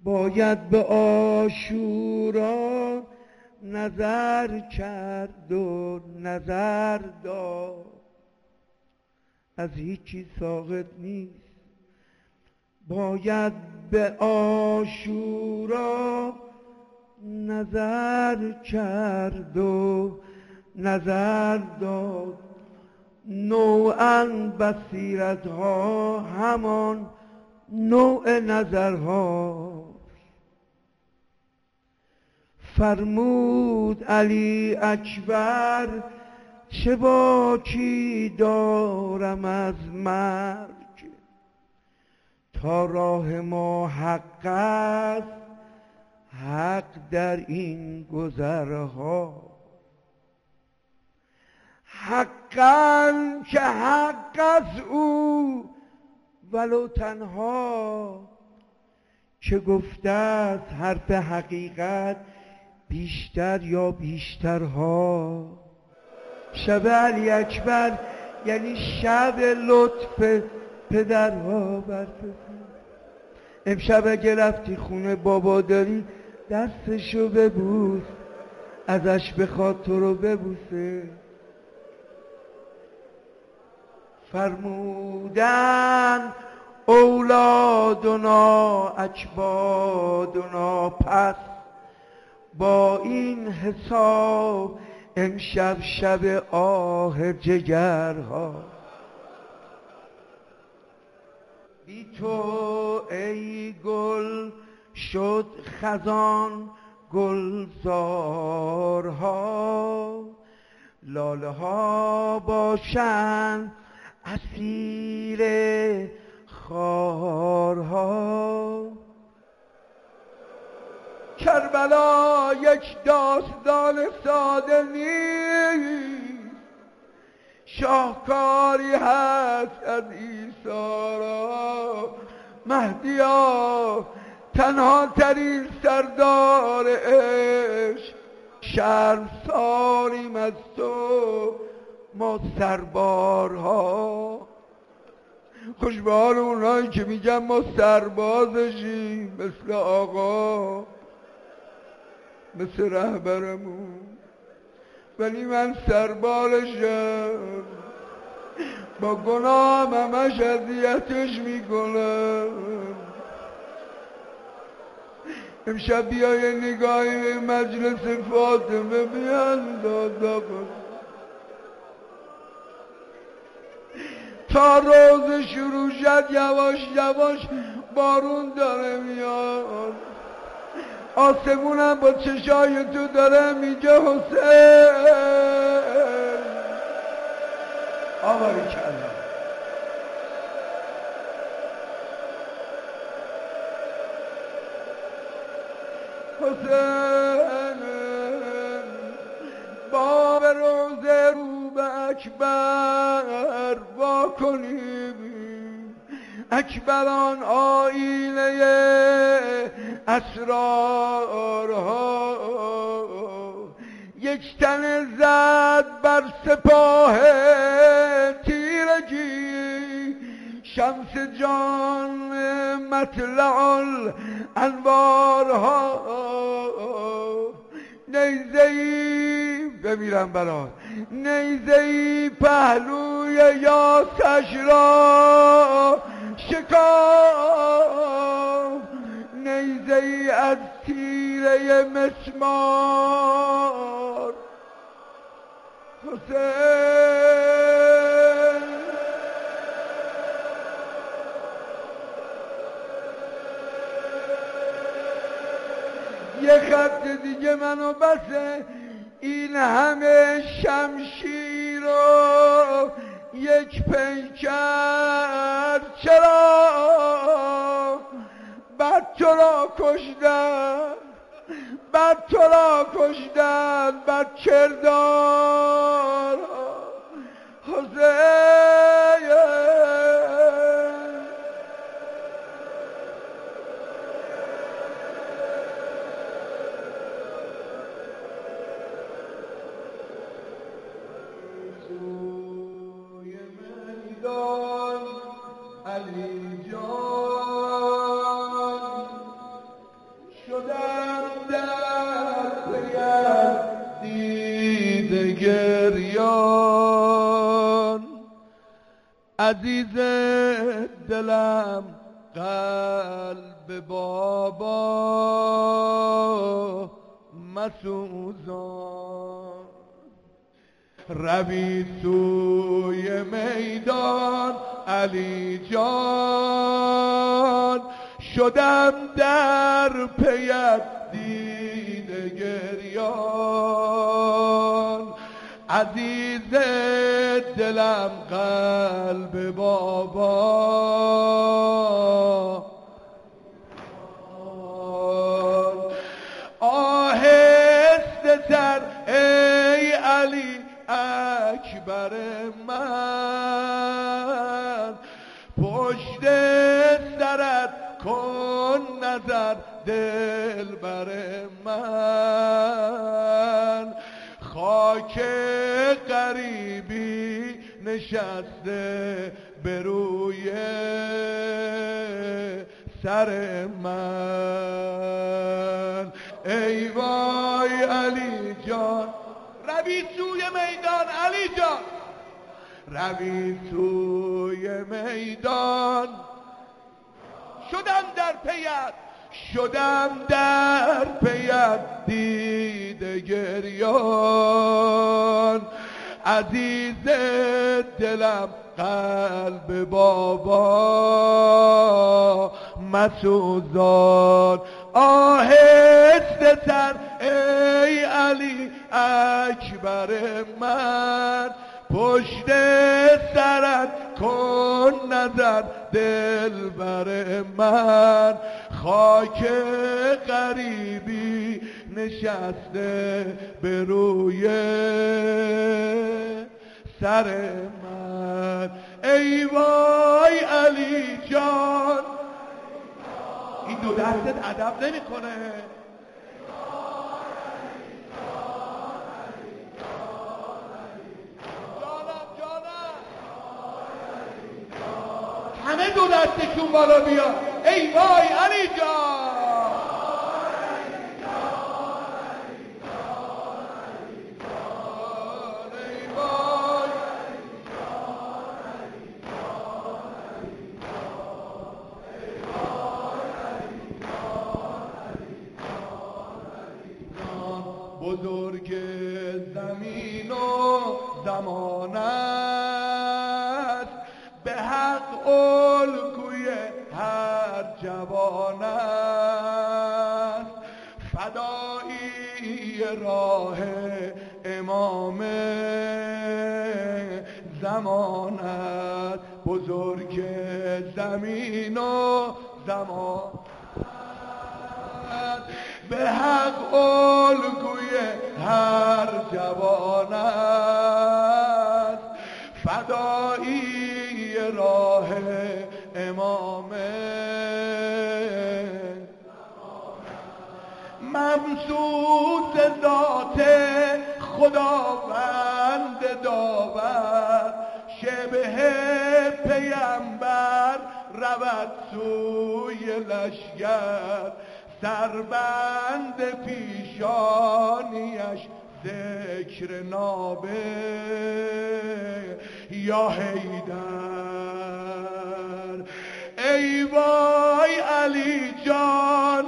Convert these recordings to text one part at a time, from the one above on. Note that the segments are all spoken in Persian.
باید به عاشورا نظر کرد و نظر داد، از هیچی ساقط نیست. باید به عاشورا نظر کرد و نظر داد، نوعاً بصیرت ها همان نوع نظرها. فرمود علی اکبر چه باکی دارم از مرگ، تا راه ما حق است حق در این گذرها. حقاً که حق از او ولو تنها، که گفته است حرف حقیقت بیشتر یا بیشترها. شب علی اکبر یعنی شب لطف پدرها بر پسر. امشب اگه رفتی خونه بابا داری دستشو ببوس، ازش بخواد تو رو ببوسه. فرمودن اولادنا اکبادنا، پس با این حساب امشب شب آه جگرها. بی تو ای گل شد خزان گلزارها، لاله ها باشند اسیر خارها. کربلا یک داستان ساده نیست، شاهکاری هست از ایثارا. مهدیا تنها ترین سردار عشق، شرمساریم از تو ما سربارها. خوش به حال اونایی که میگن ما سربازشیم، مثل آقا، مثل رهبرمون، ولی من سربارشم، با گناهم همش اذیتش میکنم. امشب بیای نگاهی مجلس فاطمه بیانداز آقا، تا روز شروع شد یواش یواش بارون داره میاد، آسمونم با چشای تو داره میگه حسین. آواری کلا حسین باب روزه رو به اکبر وا کنیم. اکبران آینه اسرارها، یک تن زد بر سپاه تیرگی، شمس جان مطلع الانوارها. نیزه‌ای بمیرم برات، نیزه‌ای پهلوی یاسش را شکاف، نیزه‌ای از تیره مسمار. حسین یه خط دیگه منو بسه، این همه شمشیر و یک پیکر چرا بعد تو را کشتن، بعد تو را کشتن، بعد کردار حسین. علی جان عزیز دلم قلب بابا مسوزان. روی سوی میدان علی جان، شدم در پیت دیده گریان. عزیز دلم قلب بابا، آهسته تر ای علی اکبر من، پشت سرت کن نظر دلبر من. خاک غریبی نشسته به روی سر من. ای وای علی جان، روی سوی میدان علی جان، روی سوی میدان، شدم در پیت دیده گریان. عزیز دلم قلب بابا مسوزان. آهسته تر ای علی اکبر من، پشت سرت کن نظر دلبر من. خاک غریبی نشسته به روی سر من. ای وای علی جان، این دو دستت ادب نمی کنه. همه دو دستشون بالا بیاد. ای وای علی جان، ای وای بزرگ زمین و زمان است، به حق الگوی هر جوان است. فدایی راه امام زمان است. بزرگ زمین و زمان است، به حق الگوی هر جوان است. فدایی راه امام ممسوس ذات خداوند داور. شبه پیمبر رود سوی لشگر، سربند پیشانیش ذکر نابه یا حیدر. ای وای علی جان،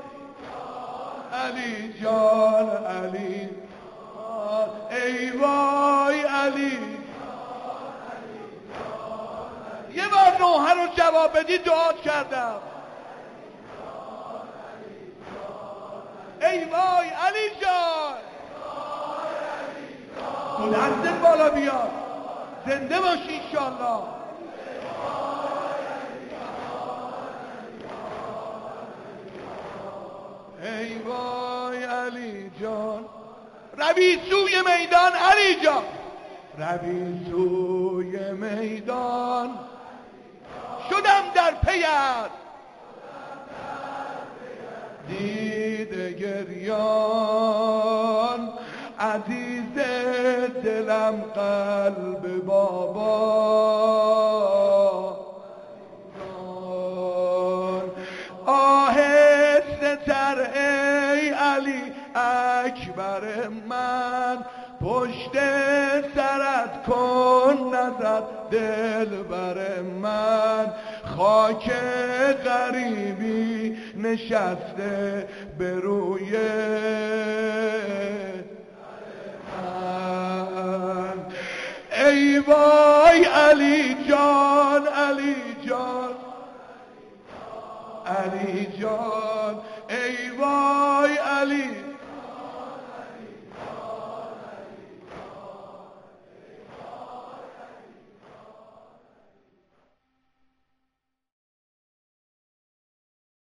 علی جان، علی جان. ای وای علی، یه بار نوحه رو جواب بدی دعا کردم. ای وای علی جان، دو دستت بالا بیاد. زنده باشی انشالله. ای وای علی جان، روی سوی میدان علی جان، روی سوی میدان، شدم در پیت دیده گریان. عزیز دلم قلب بابا جان. آهسته تر ای علی اکبر من، پشت سرت کن چون نزد دل بر من، خاک غریبی نشسته به روی من. ای وای علی جان، علی جان، علی جان، ای وای